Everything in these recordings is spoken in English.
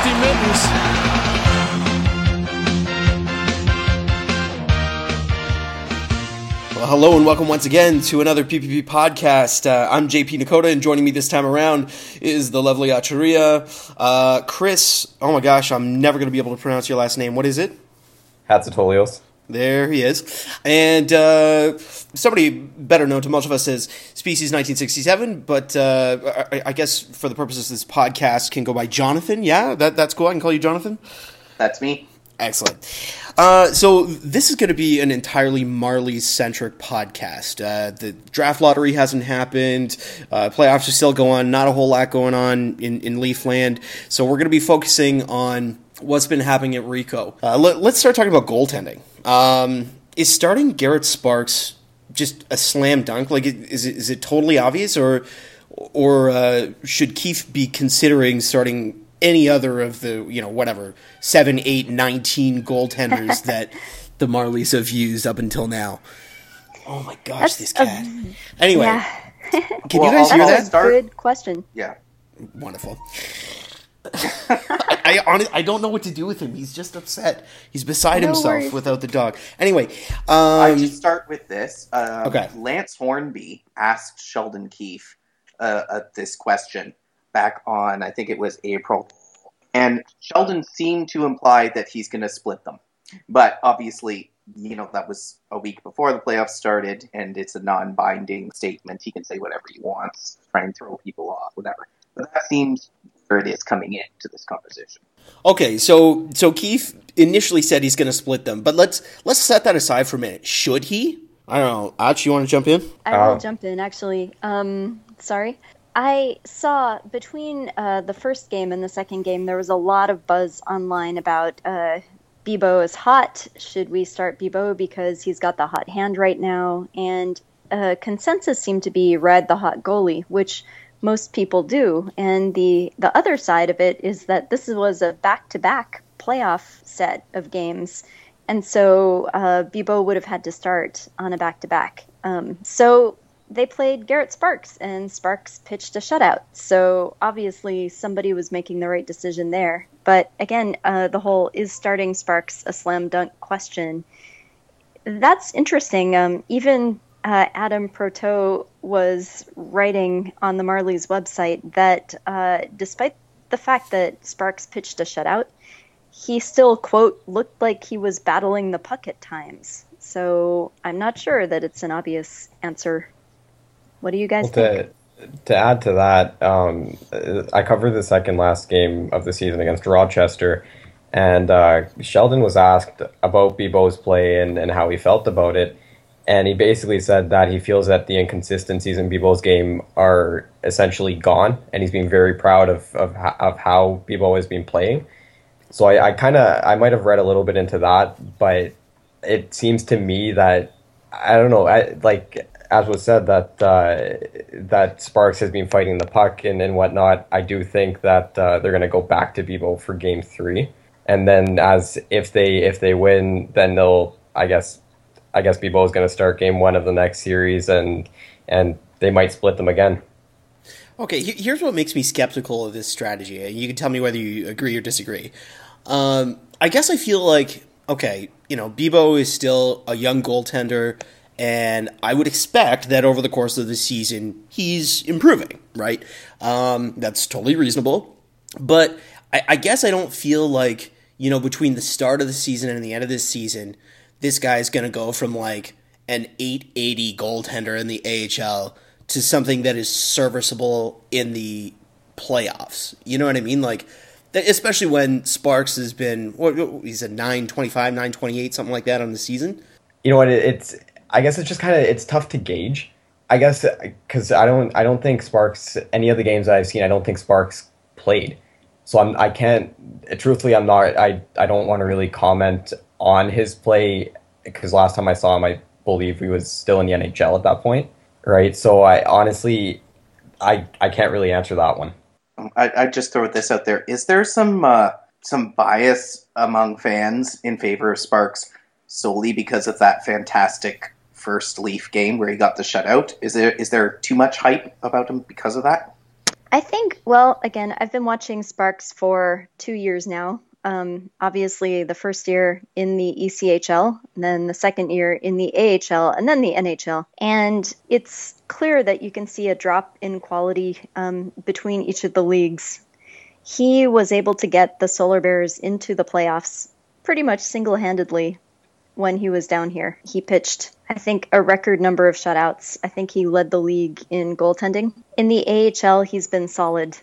empty mittens. Well, hello and welcome once again to another PPP podcast. I'm JP Nakota, and joining me this time around is the lovely Acharia. Chris, oh my gosh, I'm never going to be able to pronounce your last name. What is it? Hatzatolios. There he is. And somebody better known to most of us as Species 1967, but I guess for the purposes of this podcast can go by Jonathan. Yeah, that's cool. I can call you Jonathan? That's me. Excellent. So this is going to be an entirely Marlies-centric podcast. The draft lottery hasn't happened. Playoffs are still going. Not a whole lot going on in Leafland. So we're going to be focusing on what's been happening at Ricoh. Let's start talking about goaltending. Is starting Garrett Sparks just a slam dunk? Like, is it totally obvious, or should Keefe be considering starting any other of the, 7, 8, 19 goaltenders that the Marlies have used up until now? Oh my gosh, this cat. Anyway, yeah. Can you guys hear that? That's a good question. Yeah. Wonderful. I honestly, I don't know what to do with him. He's just upset. He's beside himself worries. without the dog. Anyway, I just start with this. Okay. Lance Hornby asked Sheldon Keefe this question back on, I think it was April. And Sheldon seemed to imply that he's going to split them. But obviously, that was a week before the playoffs started, and it's a non-binding statement. He can say whatever he wants, try and throw people off, whatever. But that seems where it is coming into this conversation. Okay, so Keefe initially said he's going to split them, but let's set that aside for a minute. Should he? I don't know. Ach, you want to jump in? I will jump in, actually. Sorry. I saw between the first game and the second game, there was a lot of buzz online about Bibeau is hot. Should we start Bibeau because he's got the hot hand right now? And consensus seemed to be Red the hot goalie, which most people do. And the other side of it is that this was a back-to-back playoff set of games. And so Bibeau would have had to start on a back-to-back. So they played Garrett Sparks, and Sparks pitched a shutout. So obviously somebody was making the right decision there. But again, the whole is starting Sparks a slam dunk question. That's interesting. Even Adam Proteau was writing on the Marlies website that despite the fact that Sparks pitched a shutout, he still, quote, looked like he was battling the puck at times. So I'm not sure that it's an obvious answer. What do you guys think? To add to that, I covered the second last game of the season against Rochester, and Sheldon was asked about Bibeau's play and how he felt about it. And he basically said that he feels that the inconsistencies in Bibeau's game are essentially gone, and he's being very proud of how Bibeau has been playing. So I might have read a little bit into that, but it seems to me that, I don't know, as was said, that Sparks has been fighting the puck and whatnot. I do think that they're going to go back to Bibeau for Game 3, and then if they win, then they'll, I guess Bibeau is going to start Game 1 of the next series, and they might split them again. Okay, here's what makes me skeptical of this strategy. You can tell me whether you agree or disagree. I guess I feel like, okay, Bibeau is still a young goaltender, and I would expect that over the course of the season, he's improving, right? That's totally reasonable. But I guess I don't feel like, between the start of the season and the end of this season, this guy's going to go from like an 880 goaltender in the AHL to something that is serviceable in the playoffs. You know what I mean? Like, especially when Sparks has been, he's a 925, 928, something like that on the season. You know what? I guess it's just it's tough to gauge. I guess because I don't think Sparks, any of the games I've seen, I don't think Sparks played. So I don't want to really comment on his play, because last time I saw him, I believe he was still in the NHL at that point, right? So I honestly can't really answer that one. I just throw this out there. Is there some bias among fans in favor of Sparks solely because of that fantastic first Leaf game where he got the shutout? Is there too much hype about him because of that? I think, well, again, I've been watching Sparks for 2 years now. Obviously, the first year in the ECHL, and then the second year in the AHL, and then the NHL. And it's clear that you can see a drop in quality between each of the leagues. He was able to get the Solar Bears into the playoffs pretty much single-handedly when he was down here. He pitched, I think, a record number of shutouts. I think he led the league in goaltending. In the AHL, he's been solid,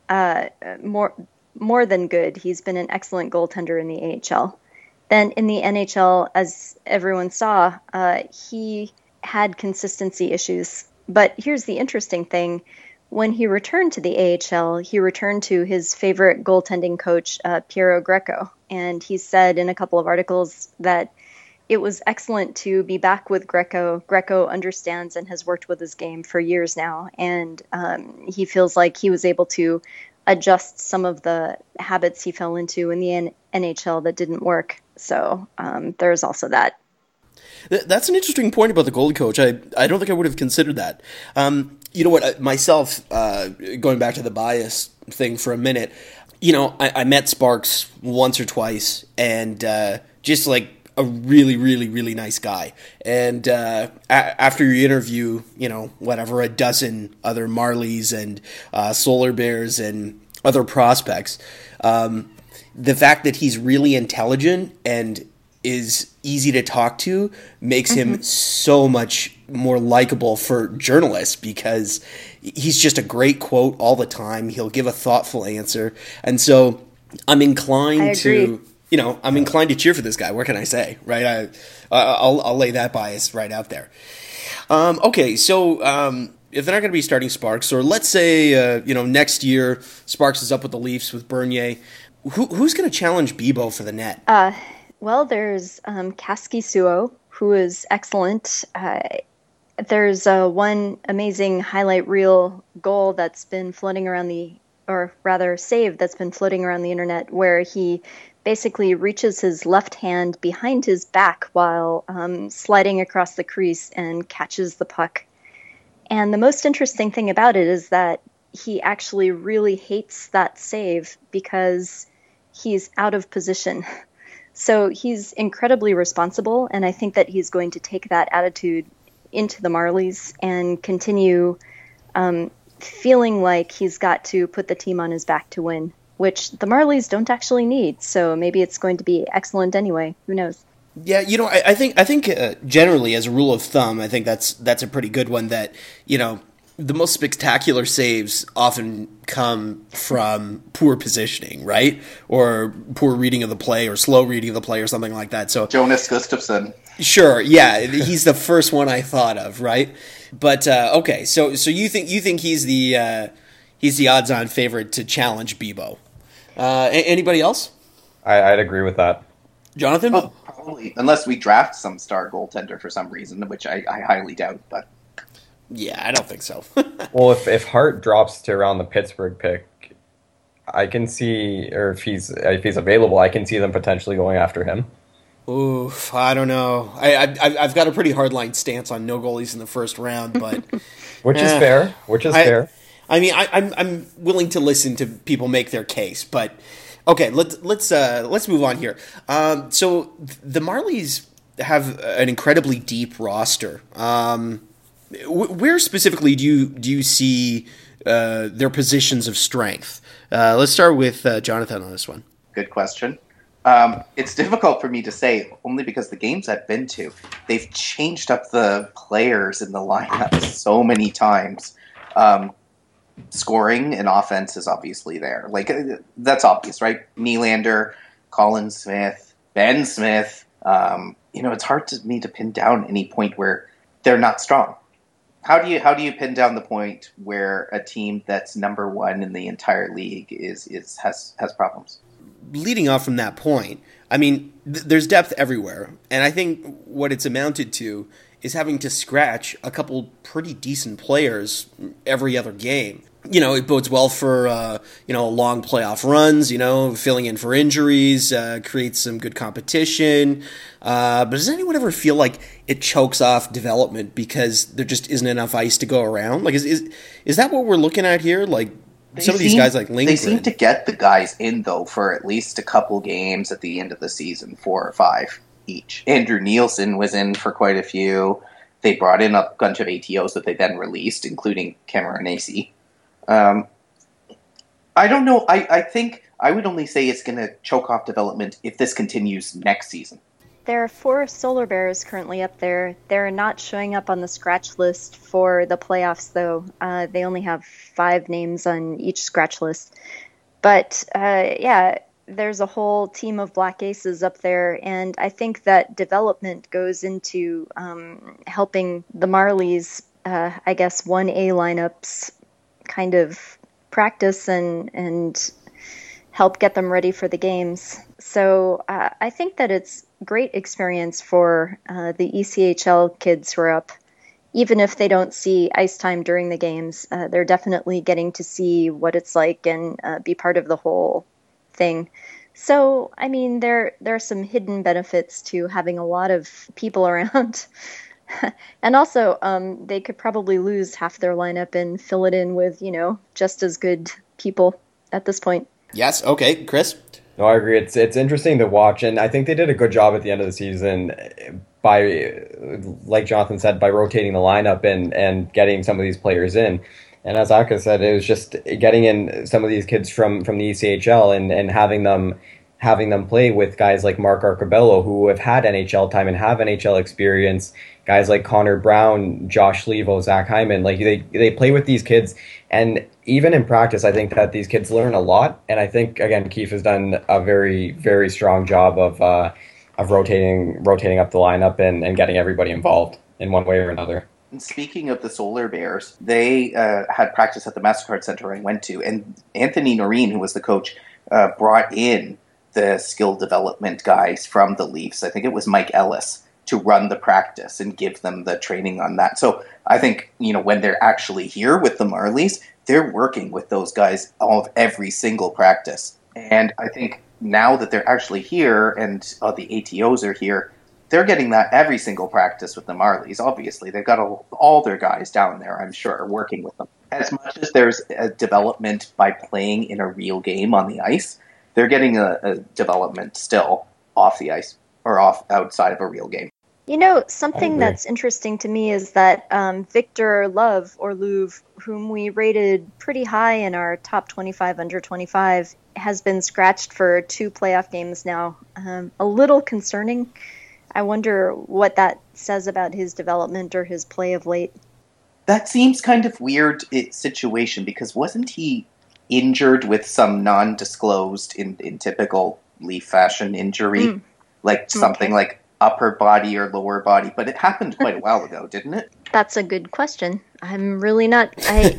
more than good. He's been an excellent goaltender in the AHL. Then in the NHL, as everyone saw, he had consistency issues. But here's the interesting thing. When he returned to the AHL, he returned to his favorite goaltending coach, Piero Greco. And he said in a couple of articles that it was excellent to be back with Greco. Greco understands and has worked with his game for years now. And he feels like he was able to adjust some of the habits he fell into in the NHL that didn't work. So there's also that. That's an interesting point about the goalie coach. I don't think I would have considered that. You know what, myself, going back to the bias thing for a minute, you know, I met Sparks once or twice, and just like a really, really, really nice guy. And after your interview, you know, whatever, a dozen other Marlies and Solar Bears and other prospects, the fact that he's really intelligent and is easy to talk to makes him so much more likable for journalists, because he's just a great quote all the time. He'll give a thoughtful answer. And so I'm inclined to, you know, I'm inclined to cheer for this guy. What can I say, right? I'll lay that bias right out there. Okay, so if they're not going to be starting Sparks, or let's say, you know, next year Sparks is up with the Leafs with Bernier, who's going to challenge Bibeau for the net? Well, there's Kaski Suo, who is excellent. There's one amazing highlight reel goal that's been floating around save that's been floating around the internet, where he basically reaches his left hand behind his back while sliding across the crease and catches the puck. And the most interesting thing about it is that he actually really hates that save because he's out of position. So he's incredibly responsible, and I think that he's going to take that attitude into the Marlies and continue feeling like he's got to put the team on his back to win, which the Marlies don't actually need. So maybe it's going to be excellent anyway. Who knows? Yeah, you know, I think generally, as a rule of thumb, I think that's a pretty good one. That, you know, the most spectacular saves often come from poor positioning, right? Or poor reading of the play, or slow reading of the play, or something like that. So Jonas Gustafsson. Sure, yeah, he's the first one I thought of, right? But okay, so you think he's the odds-on favorite to challenge Bibeau? Anybody else? I'd agree with that. Jonathan? Well, probably, unless we draft some star goaltender for some reason, which I highly doubt, but. Yeah, I don't think so. Well, if Hart drops to around the Pittsburgh pick, I can see, or if he's available, I can see them potentially going after him. Oof, I don't know. I've got a pretty hardline stance on no goalies in the first round, but which is fair. Fair. I mean, I'm willing to listen to people make their case, but okay, let's move on here. So the Marlies have an incredibly deep roster. Where specifically do you see their positions of strength? Let's start with Jonathan on this one. Good question. It's difficult for me to say, only because the games I've been to, they've changed up the players in the lineup so many times. Scoring and offense is obviously there. Like, that's obvious, right? Nylander, Colin Smith, Ben Smith. It's hard to me to pin down any point where they're not strong. How do you pin down the point where a team that's number one in the entire league has problems? Leading off from that point, I mean, there's depth everywhere, and I think what it's amounted to is having to scratch a couple pretty decent players every other game. You know, it bodes well for long playoff runs. You know, filling in for injuries, creates some good competition. But does anyone ever feel like it chokes off development because there just isn't enough ice to go around? Like, is that what we're looking at here? Like, some of these guys like Lindgren. They seem to get the guys in, though, for at least a couple games at the end of the season, 4 or 5 each. Andrew Nielsen was in for quite a few. They brought in a bunch of ATOs that they then released, including Cameron Acey. I don't know. I think I would only say it's going to choke off development if this continues next season. There are 4 Solar Bears currently up there. They're not showing up on the scratch list for the playoffs, though. They only have 5 names on each scratch list. But, yeah, there's a whole team of Black Aces up there, and I think that development goes into helping the Marlies, I guess, 1A lineups kind of practice and help get them ready for the games. So I think that it's great experience for the ECHL kids who are up. Even if they don't see ice time during the games, they're definitely getting to see what it's like and be part of the whole thing. So, I mean, there are some hidden benefits to having a lot of people around. And also, they could probably lose half their lineup and fill it in with, just as good people at this point. Yes. Okay. Chris? No, I agree. It's interesting to watch, and I think they did a good job at the end of the season by, like Jonathan said, by rotating the lineup and getting some of these players in. And as Aka said, it was just getting in some of these kids from the ECHL and having them play with guys like Mark Arcabello, who have had NHL time and have NHL experience. Guys like Connor Brown, Josh Levo, Zach Hyman, like they play with these kids, and even in practice, I think that these kids learn a lot. And I think again, Keefe has done a very, very strong job of rotating up the lineup and getting everybody involved in one way or another. And speaking of the Solar Bears, they had practice at the MasterCard Center I went to, and Anthony Noreen, who was the coach, brought in the skill development guys from the Leafs. I think it was Mike Ellis to run the practice and give them the training on that. So I think, when they're actually here with the Marlies, they're working with those guys every single practice. And I think now that they're actually here and the ATOs are here, they're getting that every single practice with the Marlies. Obviously, they've got all their guys down there, I'm sure, working with them. As much as there's a development by playing in a real game on the ice, they're getting a development still off the ice or outside of a real game. Something that's interesting to me is that Victor Love, or Louvre, whom we rated pretty high in our top 25 under 25, has been scratched for 2 playoff games now. A little concerning. I wonder what that says about his development or his play of late. That seems kind of weird situation, because wasn't he injured with some non-disclosed in typical Leaf fashion injury? Something like upper body or lower body, but it happened quite a while ago, didn't it? That's a good question. I'm really not. I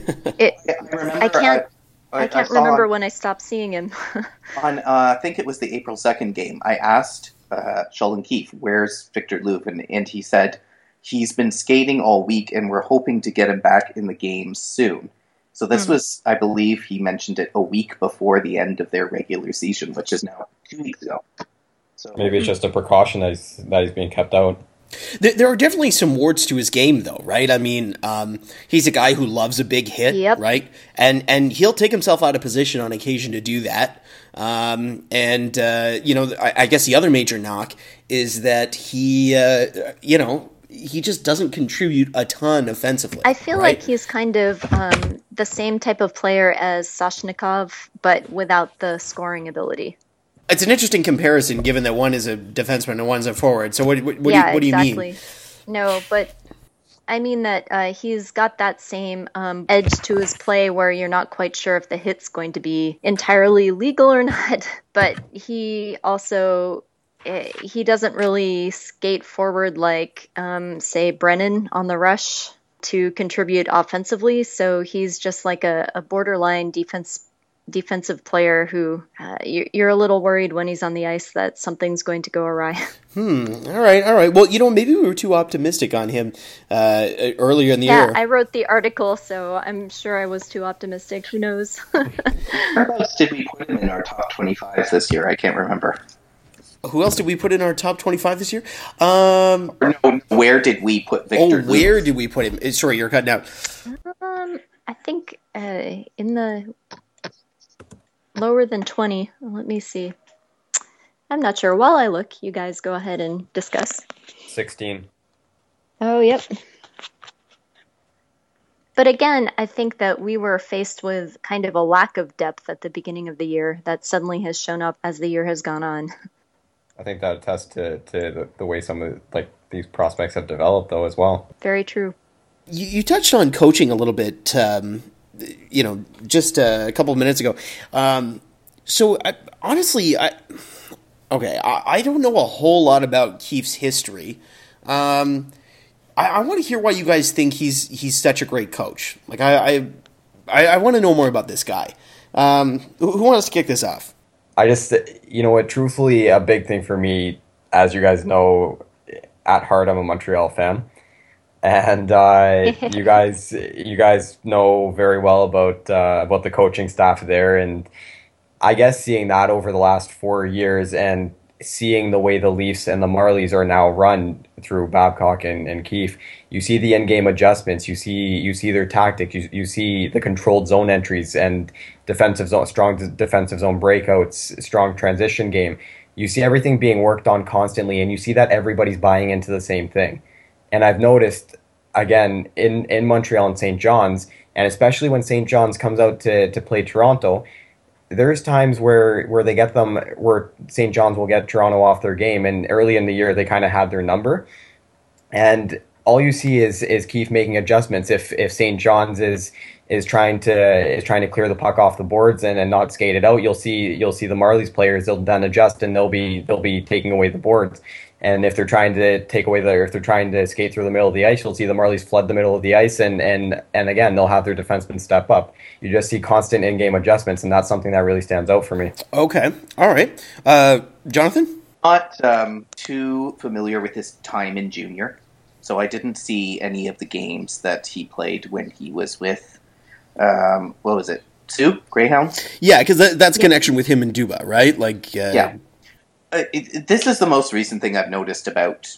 can't remember when I stopped seeing him. I think it was the April 2nd game. I asked Sheldon Keefe, "Where's Victor Louvre?" and he said he's been skating all week, and we're hoping to get him back in the game soon. So this was, I believe, he mentioned it a week before the end of their regular season, which is now 2 weeks ago. So maybe it's just a precaution that he's being kept out. There are definitely some warts to his game, though, right? I mean, he's a guy who loves a big hit, right? And he'll take himself out of position on occasion to do that. I guess the other major knock is that he just doesn't contribute a ton offensively. I feel like he's kind of the same type of player as Soshnikov, but without the scoring ability. It's an interesting comparison, given that one is a defenseman and one's a forward. So what do you mean? No, but I mean that he's got that same edge to his play where you're not quite sure if the hit's going to be entirely legal or not. But he also he doesn't really skate forward like, say, Brennan on the rush to contribute offensively. So he's just like a borderline defensive player who you're a little worried when he's on the ice that something's going to go awry. All right. Well, maybe we were too optimistic on him earlier in the year. Yeah, I wrote the article, so I'm sure I was too optimistic. Who knows? Whereabouts did we put him in our top 25 this year? I can't remember. Who else did we put in our top 25 this year? Where did we put Victor Louvre? Where did we put him? Sorry, you're cutting out. I think in the lower than 20. Let me see. I'm not sure. While I look, you guys go ahead and discuss. 16. Oh, yep. But again, I think that we were faced with kind of a lack of depth at the beginning of the year that suddenly has shown up as the year has gone on. I think that attests to the way some of these prospects have developed, though, as well. Very true. You touched on coaching a little bit, just a couple of minutes ago. Honestly, I don't know a whole lot about Keefe's history. I want to hear why you guys think he's such a great coach. Like I want to know more about this guy. Who wants to kick this off? I just, truthfully, a big thing for me, as you guys know, at heart, I'm a Montreal fan, and you guys know very well about the coaching staff there, and I guess seeing that over the last 4 years and seeing the way the Leafs and the Marlies are now run through Babcock and Keefe, you see the in-game adjustments, you see their tactics, you see the controlled zone entries and strong defensive zone breakouts, strong transition game. You see everything being worked on constantly, and you see that everybody's buying into the same thing. And I've noticed, again, in Montreal and St. John's, and especially when St. John's comes out to play Toronto, there's times where St. John's will get Toronto off their game, and early in the year they kind of had their number, and all you see is Keefe making adjustments. If St. John's is trying to clear the puck off the boards and not skate it out, you'll see the Marlies players, they'll then adjust and they'll be taking away the boards. And if they're trying to if they're trying to skate through the middle of the ice, you'll see the Marlies flood the middle of the ice, and again, they'll have their defensemen step up. You just see constant in-game adjustments, and that's something that really stands out for me. Okay. All right. Jonathan? Not too familiar with his time in junior, so I didn't see any of the games that he played when he was with, what was it, Sioux Greyhounds? Yeah, because that's a connection with him and Duba, right? Yeah. This is the most recent thing I've noticed about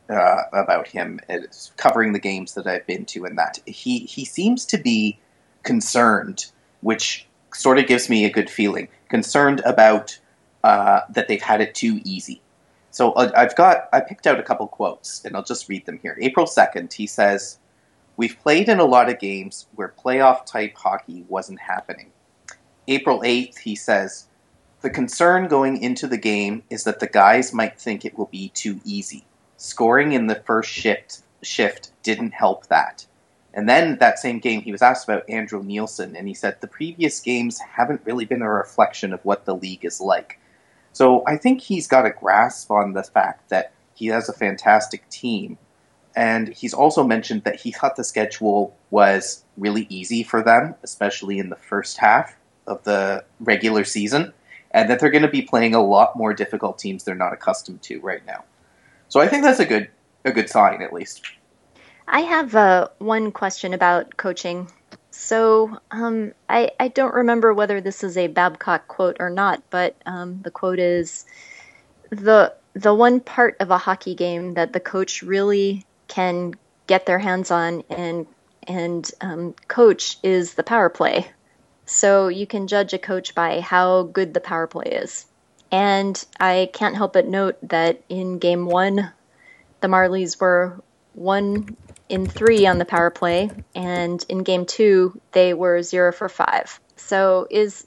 him. It's covering the games that I've been to, and that he seems to be concerned, which sort of gives me a good feeling. Concerned about that they've had it too easy. So I picked out a couple quotes, and I'll just read them here. April 2nd, he says, "We've played in a lot of games where playoff-type hockey wasn't happening." April 8th, he says, "The concern going into the game is that the guys might think it will be too easy. Scoring in the first shift didn't help that." And then that same game, he was asked about Andrew Nielsen, and he said, "The previous games haven't really been a reflection of what the league is like." So I think he's got a grasp on the fact that he has a fantastic team. And he's also mentioned that he thought the schedule was really easy for them, especially in the first half of the regular season, and that they're going to be playing a lot more difficult teams they're not accustomed to right now. So I think that's a good sign, at least. I have one question about coaching. So I don't remember whether this is a Babcock quote or not, but the quote is, the one part of a hockey game that the coach really can get their hands on and coach is the power play. So you can judge a coach by how good the power play is. And I can't help but note that in Game 1, the Marlies were 1 in 3 on the power play, and in Game 2, they were 0 for 5. So is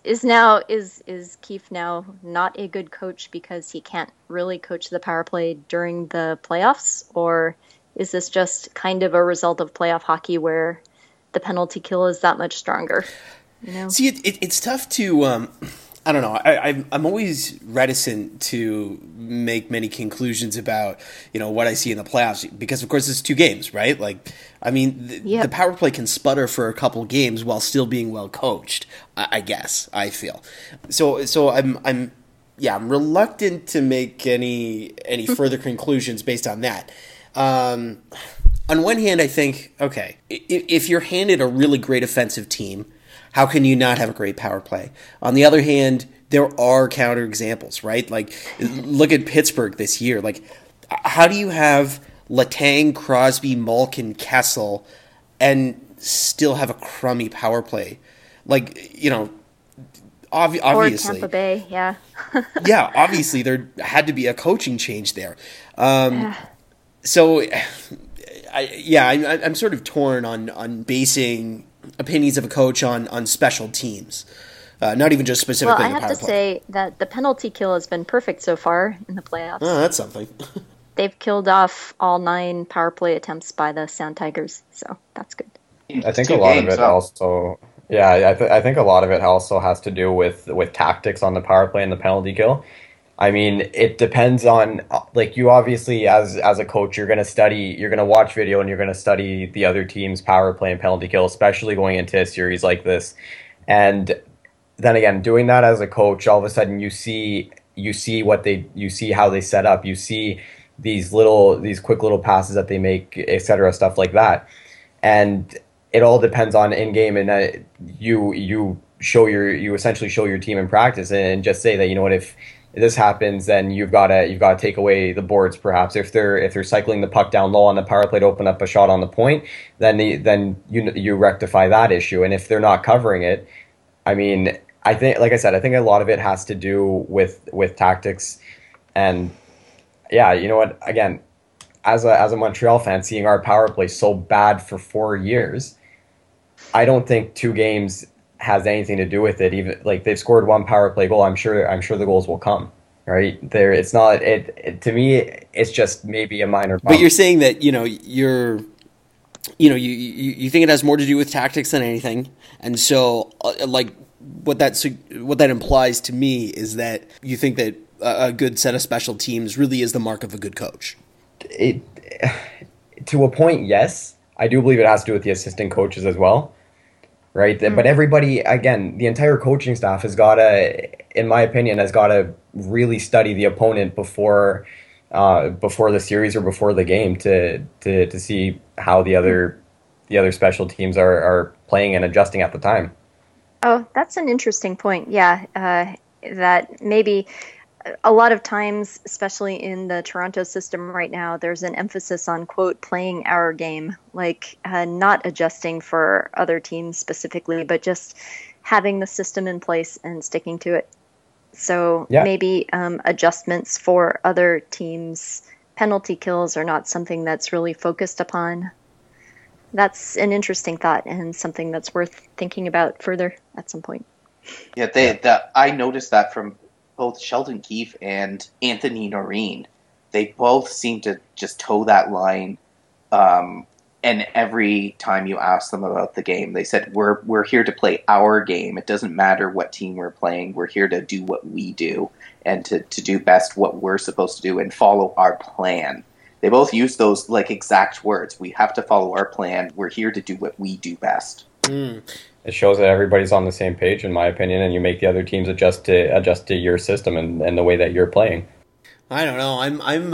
Keefe now not a good coach because he can't really coach the power play during the playoffs, or is this just kind of a result of playoff hockey where the penalty kill is that much stronger? You know? See, it's tough to, I don't know. I'm always reticent to make many conclusions about, what I see in the playoffs because, of course, it's 2 games, right? The power play can sputter for a couple games while still being well coached. I guess I feel so. I'm reluctant to make any further conclusions based on that. On one hand, I think, okay, if you're handed a really great offensive team, how can you not have a great power play? On the other hand, there are counterexamples, right? Look at Pittsburgh this year. How do you have Letang, Crosby, Malkin, Kessel, and still have a crummy power play? Like, you know, Or obviously. Tampa Bay, yeah. Yeah, obviously there had to be a coaching change there. So, I'm sort of torn on basing opinions of a coach on special teams, not even just Well, specifically I in the have power to play. say that the penalty kill has been perfect so far in the playoffs. Oh, that's something. They've killed off all 9 power play attempts by the Sound Tigers, so that's good. In I just think a two lot of games, it huh? also, yeah, I think a lot of it also has to do with tactics on the power play and the penalty kill. I mean, it depends on like you obviously as a coach, you're gonna watch video and you're gonna study the other team's power play and penalty kill, especially going into a series like this. And then again, doing that as a coach, all of a sudden you see how they set up, you see these quick little passes that they make, etc., stuff like that, and it all depends on in game, and you essentially show your team in practice and just say that, you know what, if this happens, then you've got to take away the boards. Perhaps if they're cycling the puck down low on the power play to open up a shot on the point, then you rectify that issue. And if they're not covering it, I mean, I think, like I said, I think a lot of it has to do with tactics. And yeah, you know what? Again, as a Montreal fan, seeing our power play so bad for 4 years, I don't think 2 games has anything to do with it. Even like they've scored one power play goal, I'm sure the goals will come. Right there, it's not it to me. It's just maybe a minor But you're bump. saying that, you think it has more to do with tactics than anything, and so like what that implies to me is that you think that a good set of special teams really is the mark of a good coach. It to a point, yes. I do believe it has to do with the assistant coaches as well, right? But everybody, again, the entire coaching staff has got to, in my opinion, has got to really study the opponent before the series or before the game to see how the other special teams are playing and adjusting at the time. Oh, that's an interesting point. Yeah, that maybe a lot of times, especially in the Toronto system right now, there's an emphasis on, quote, playing our game, like not adjusting for other teams specifically, but just having the system in place and sticking to it. So Yeah. maybe adjustments for other teams' penalty kills are not something that's really focused upon. That's an interesting thought and something that's worth thinking about further at some point. Yeah, I noticed that from both Sheldon Keefe and Anthony Noreen. They both seem to just toe that line. And every time you ask them about the game, they said, "We're here to play our game. It doesn't matter what team we're playing. We're here to do what we do and to do best what we're supposed to do and follow our plan." They both use those like exact words. We have to follow our plan. We're here to do what we do best. It shows that everybody's on the same page, in my opinion, and you make the other teams adjust to your system and the way that you're playing. I don't know.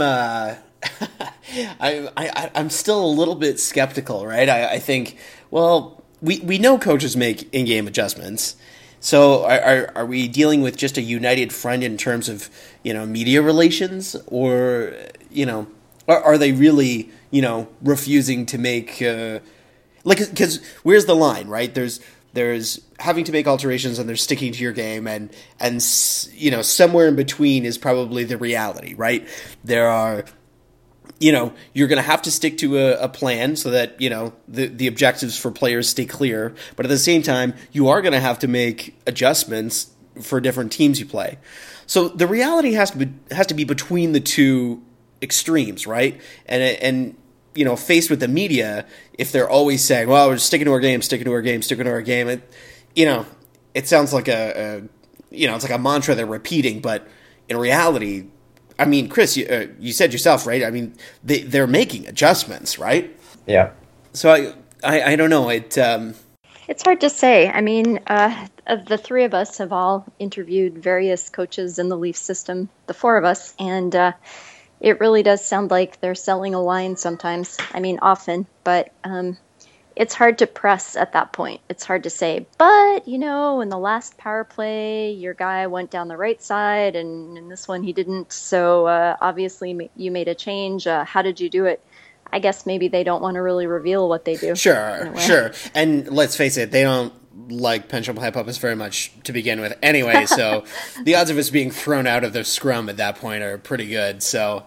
I'm still a little bit skeptical, right? I think, well, we know coaches make in-game adjustments. So are we dealing with just a united front in terms of, media relations, or, are they really, refusing to make, because where's the line, right? There's having to make alterations and there's sticking to your game, and somewhere in between is probably the reality, right? There are, you're going to have to stick to a plan so that, the objectives for players stay clear. But at the same time, you are going to have to make adjustments for different teams you play. So the reality has to be between the two extremes, right? And faced with the media, if they're always saying, "Well, we're sticking to our game, sticking to our game, sticking to our game," it sounds like it's like a mantra they're repeating. But in reality, I mean, Chris, you said yourself, right? I mean, they're making adjustments, right? Yeah. So I don't know. It's hard to say. I mean, the three of us have all interviewed various coaches in the Leaf system, the four of us, and it really does sound like they're selling a line sometimes. I mean, often, but it's hard to press at that point. It's hard to say, but, in the last power play, your guy went down the right side, and in this one he didn't, so obviously you made a change. How did you do it? I guess maybe they don't want to really reveal what they do. Sure. And let's face it, they don't like Pendulum Hip Hop is very much to begin with anyway, so the odds of us being thrown out of the scrum at that point are pretty good. So,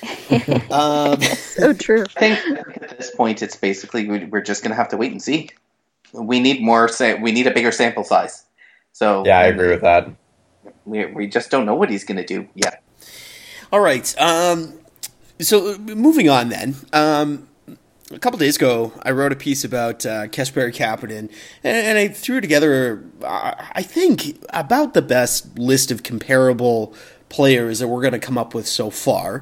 So true. I think at this point, it's basically we're just going to have to wait and see. We need we need a bigger sample size. So Yeah, I agree with that. We just don't know what he's going to do yet. all right. So moving on then. A couple days ago, I wrote a piece about Kasperi Kapanen, and I threw together, I think, about the best list of comparable players that we're going to come up with so far.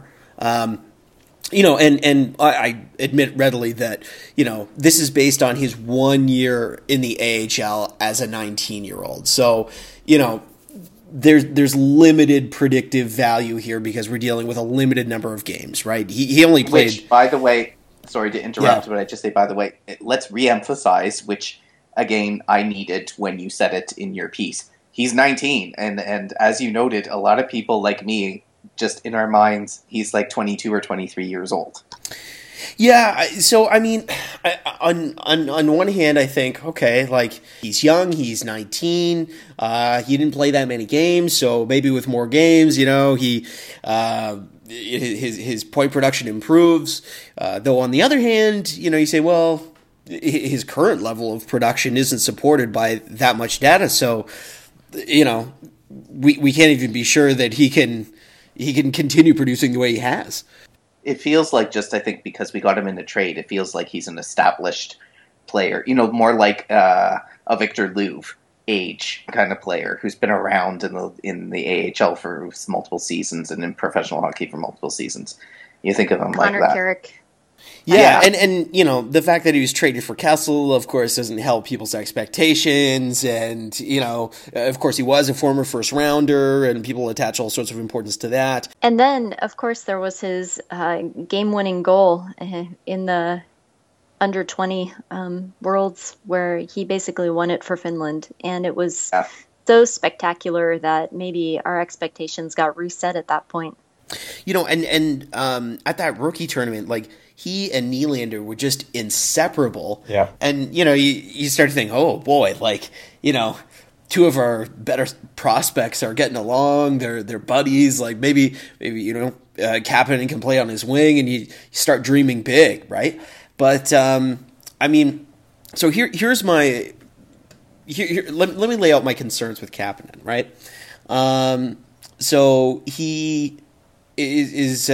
And I admit readily that, this is based on his 1 year in the AHL as a 19-year-old. So, there's limited predictive value here because we're dealing with a limited number of games, right? He only played... Which, by the way, sorry to interrupt, but I just say, by the way, let's re-emphasize, which, again, I needed when you said it in your piece. He's 19, and as you noted, a lot of people like me, just in our minds, he's like 22 or 23 years old. Yeah, so I mean, on one hand, I think, okay, like, he's young, he's 19, he didn't play that many games, so maybe with more games, his point production improves. Though on the other hand, you say, well, his current level of production isn't supported by that much data, so we can't even be sure that he can continue producing the way he has. It feels like, just I think because we got him in a trade, it feels like he's an established player. More like a Victor Louvre age kind of player who's been around in the AHL for multiple seasons and in professional hockey for multiple seasons. You think of him Connor like that. Carrick. Yeah, and the fact that he was traded for Kessel, of course, doesn't help people's expectations. And, of course, he was a former first rounder, and people attach all sorts of importance to that. And then, of course, there was his game-winning goal in the under 20 Worlds, where he basically won it for Finland. And it was so spectacular that maybe our expectations got reset at that point. And at that rookie tournament, like, he and Nylander were just inseparable. Yeah. And, you start to think, oh, boy, like, two of our better prospects are getting along. They're buddies. Like, maybe Kapanen can play on his wing, and you start dreaming big, right? But, so here's my... Let me lay out my concerns with Kapanen, right? So he is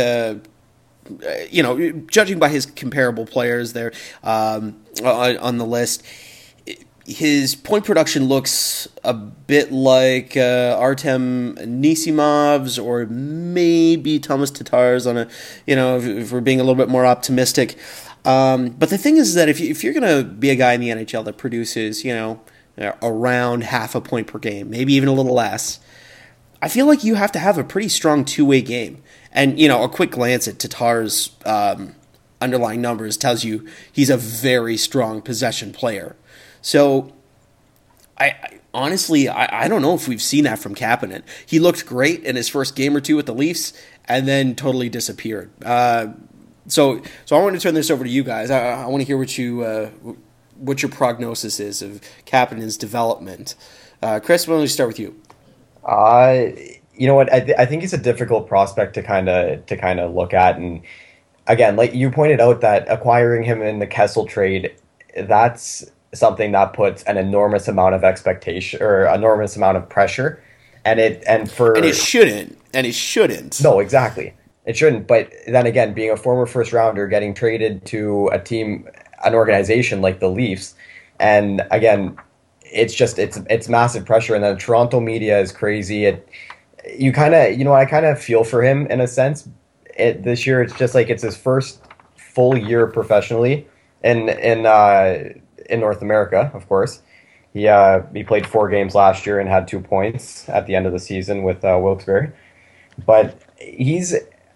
judging by his comparable players there on the list, his point production looks a bit like Artem Nisimov's or maybe Thomas Tatar's on if we're being a little bit more optimistic. But the thing is that if you're going to be a guy in the NHL that produces, around half a point per game, maybe even a little less, I feel like you have to have a pretty strong two-way game. And, a quick glance at Tatar's underlying numbers tells you he's a very strong possession player. So, I honestly don't know if we've seen that from Kapanen. He looked great in his first game or two with the Leafs and then totally disappeared. So I want to turn this over to you guys. I want to hear what your prognosis is of Kapanen's development. Chris, why don't we start with you? You know what? I think he's a difficult prospect to kind of look at, and again, like you pointed out, that acquiring him in the Kessel trade, that's something that puts an enormous amount of expectation or enormous amount of pressure, and it shouldn't. No, exactly, it shouldn't. But then again, being a former first rounder, getting traded to an organization like the Leafs, and again, it's massive pressure, and the Toronto media is crazy. I kind of feel for him in a sense. This year, it's just like it's his first full year professionally in North America. Of course, he played 4 games last year and had 2 points at the end of the season with Wilkes-Barre. But he's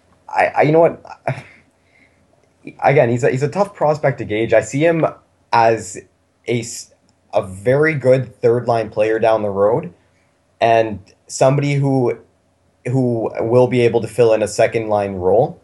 a tough prospect to gauge. I see him as a very good third line player down the road, and somebody who will be able to fill in a second line role.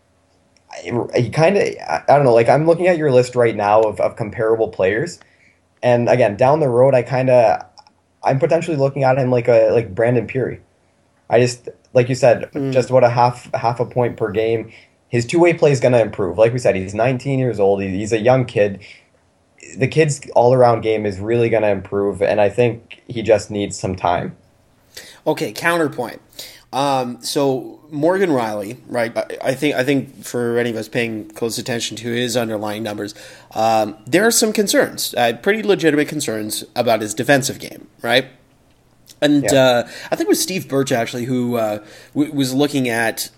I don't know, like I'm looking at your list right now of comparable players, And again, down the road, I'm potentially looking at him like Brandon Peary. I just, like you said, just about a half a point per game. His two-way play is going to improve. Like we said, he's 19 years old. He's a young kid. The kid's all-around game is really going to improve, and I think he just needs some time. Okay, counterpoint. So Morgan Riley, right? I think for any of us paying close attention to his underlying numbers, there are some concerns, pretty legitimate concerns about his defensive game, right? And I think it was Steve Birch actually who was looking at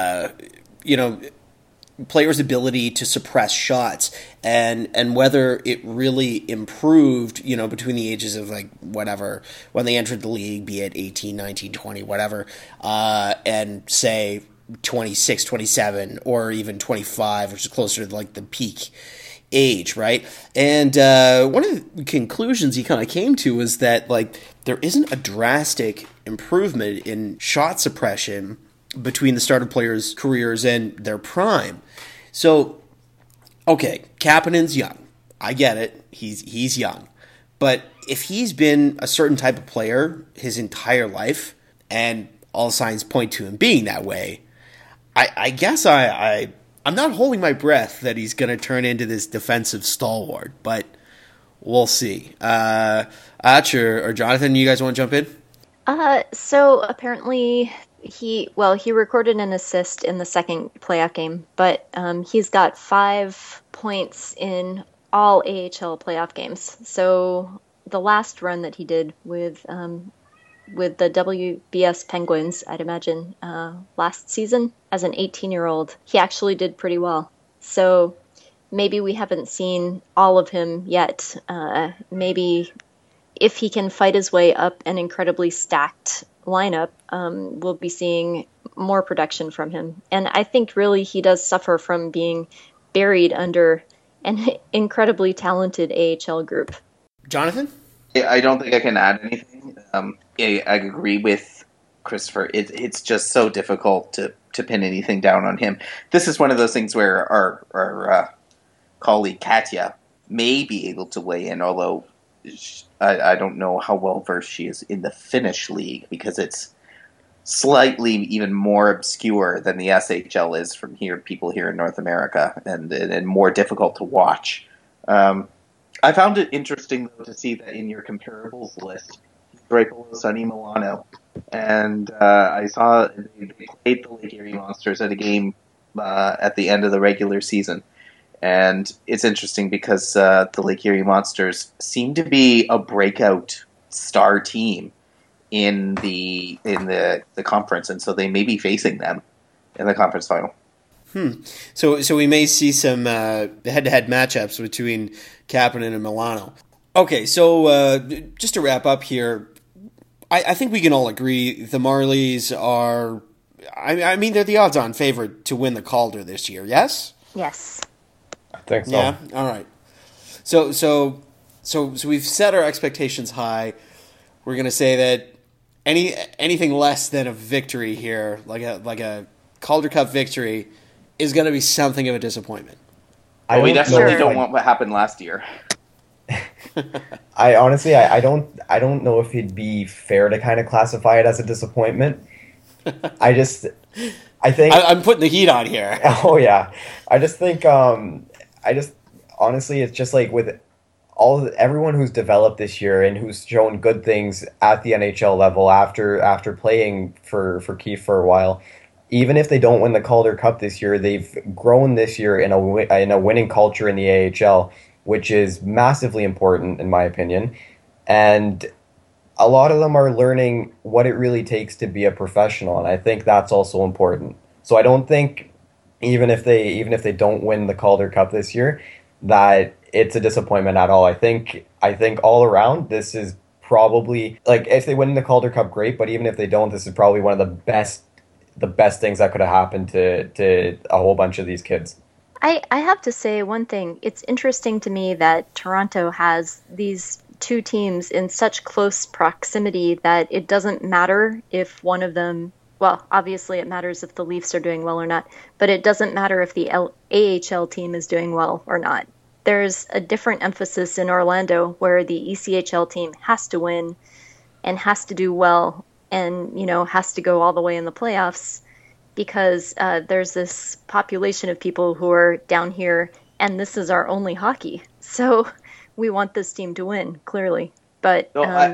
players' ability to suppress shots and whether it really improved, between the ages of like whatever, when they entered the league, be it 18, 19, 20, whatever, and say 26, 27, or even 25, which is closer to like the peak age, right? And one of the conclusions he kind of came to was that like there isn't a drastic improvement in shot suppression between the starter players' careers and their prime. So, okay, Kapanen's young. I get it. He's young. But if he's been a certain type of player his entire life, and all signs point to him being that way, I guess I'm not holding my breath that he's going to turn into this defensive stalwart, but we'll see. Atch or Jonathan, you guys want to jump in? So apparently he recorded an assist in the second playoff game, but he's got 5 points in all AHL playoff games. So the last run that he did with the WBS Penguins, I'd imagine last season, as an 18-year-old, he actually did pretty well. So maybe we haven't seen all of him yet. Maybe if he can fight his way up an incredibly stacked lineup, we'll be seeing more production from him. And I think really he does suffer from being buried under an incredibly talented AHL group. Jonathan? I don't think I can add anything. I agree with Christopher. It's just so difficult to pin anything down on him. This is one of those things where our colleague Katya may be able to weigh in, although I don't know how well versed she is in the Finnish league, because it's slightly even more obscure than the SHL is from people here in North America, and more difficult to watch. I found it interesting, though, to see that in your comparables list, right below Sonny Milano, and I saw they played the Lake Erie Monsters at a game at the end of the regular season. And it's interesting because the Lake Erie Monsters seem to be a breakout star team in the conference, and so they may be facing them in the conference final. So we may see some head-to-head matchups between Kapanen and Milano. Okay, so just to wrap up here, I think we can all agree the Marlies are, I mean, they're the odds-on favorite to win the Calder this year, yes? Yes. I think so. Yeah. All right. So we've set our expectations high. We're going to say that anything less than a victory here, like a Calder Cup victory, is going to be something of a disappointment. We definitely don't want what happened last year. I honestly, I don't know if it'd be fair to kind of classify it as a disappointment. I think I'm putting the heat on here. Oh yeah, I just think honestly, it's just like with everyone who's developed this year and who's shown good things at the NHL level after playing for Keefe for a while. Even if they don't win the Calder Cup this year, they've grown this year in a winning culture in the AHL, which is massively important in my opinion. And a lot of them are learning what it really takes to be a professional, and I think that's also important. So I don't think even if they don't win the Calder Cup this year, that it's a disappointment at all. I think all around this is probably, like, if they win the Calder Cup, great, but even if they don't, this is probably one of the best things that could have happened to a whole bunch of these kids. I have to say one thing. It's interesting to me that Toronto has these two teams in such close proximity that it doesn't matter if one of them, well, obviously it matters if the Leafs are doing well or not, but it doesn't matter if the AHL team is doing well or not. there's a different emphasis in Orlando where the ECHL team has to win and has to do well and, has to go all the way in the playoffs because there's this population of people who are down here and this is our only hockey. So we want this team to win, clearly. But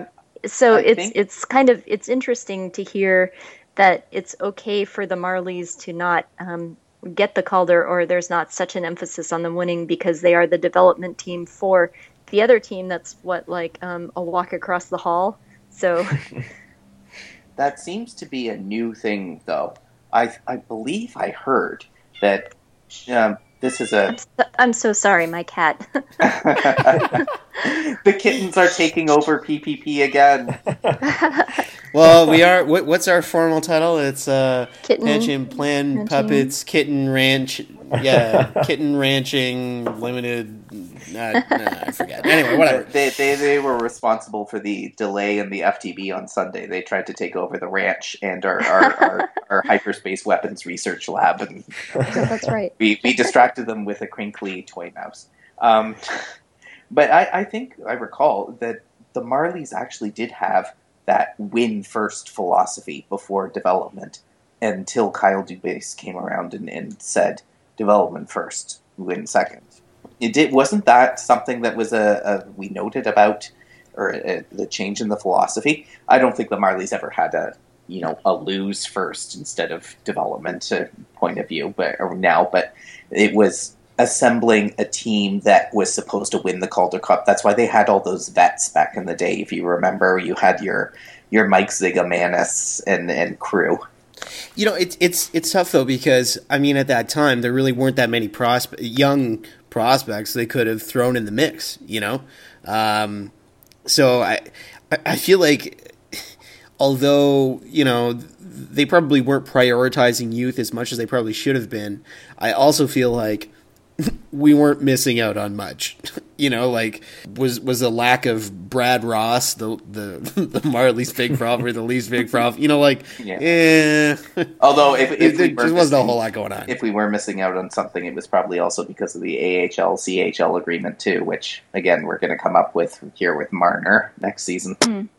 it's interesting to hear that it's okay for the Marlies to not get the Calder, or there's not such an emphasis on them winning because they are the development team for the other team that's a walk across the hall. So that seems to be a new thing, though. I believe I heard that this is a... I'm so sorry, my cat. The kittens are taking over PPP again. Well, we are. What's our formal title? It's Kitten Pension Plan Ranching. Puppets Kitten Ranch. Yeah, Kitten Ranching Limited. I forget. Anyway, whatever. They were responsible for the delay in the FTB on Sunday. They tried to take over the ranch and our hyperspace weapons research lab, and That's right. we distracted them with a crinkly toy mouse. But I think I recall that the Marlies actually did have that win first philosophy before development until Kyle Dubas came around and said development first, win second. Wasn't that something that was we noted about, or the change in the philosophy? I don't think the Marlies ever had a lose first instead of development point of view, but it was assembling a team that was supposed to win the Calder Cup. That's why they had all those vets back in the day. If you remember, you had your Mike Zigomanis and crew. It's tough though because at that time there really weren't that many young prospects they could have thrown in the mix. So I feel like although they probably weren't prioritizing youth as much as they probably should have been, I also feel like we weren't missing out on much. Was the lack of Brad Ross the Marlies' big problem or the Leafs' big problem? Yeah. Although if there just wasn't a whole lot going on. If we were missing out on something, it was probably also because of the AHL CHL agreement too, which again we're going to come up with here with Marner next season.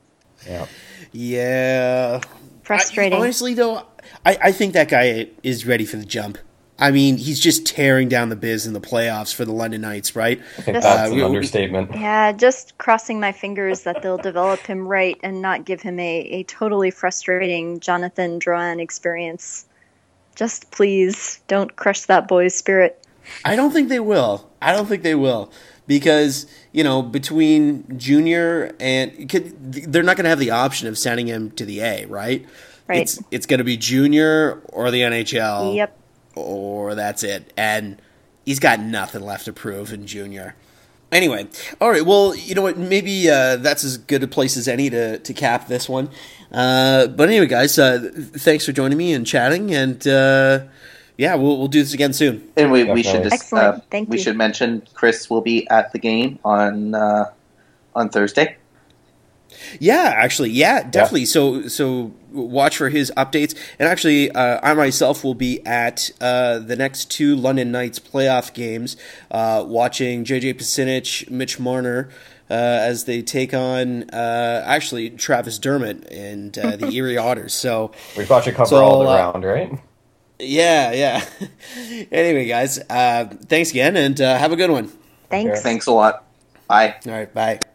Yeah. Frustrating. Honestly, though, I think that guy is ready for the jump. He's just tearing down the biz in the playoffs for the London Knights, right? I think that's an understatement. Yeah, just crossing my fingers that they'll develop him right and not give him a totally frustrating Jonathan Drouin experience. Just please don't crush that boy's spirit. I don't think they will. Because, between Junior and... They're not going to have the option of sending him to the A, right? Right. It's going to be Junior or the NHL. Yep. Or that's it. And he's got nothing left to prove in Junior. Anyway, all right, well, you know what, maybe that's as good a place as any to cap this one. But anyway, guys, thanks for joining me and chatting, and we'll do this again soon. And we should just, Excellent. Thank we you. should mention Chris will be at the game on Thursday. Yeah, actually, definitely. Yeah. So watch for his updates. And actually, I myself will be at the next two London Knights playoff games, watching JJ Pacinich, Mitch Marner, as they take on Travis Dermott and the Erie Otters. So we thought you cover all the round, right? Yeah. Anyway, guys, thanks again, and have a good one. Thanks. Thanks a lot. Bye. All right, bye.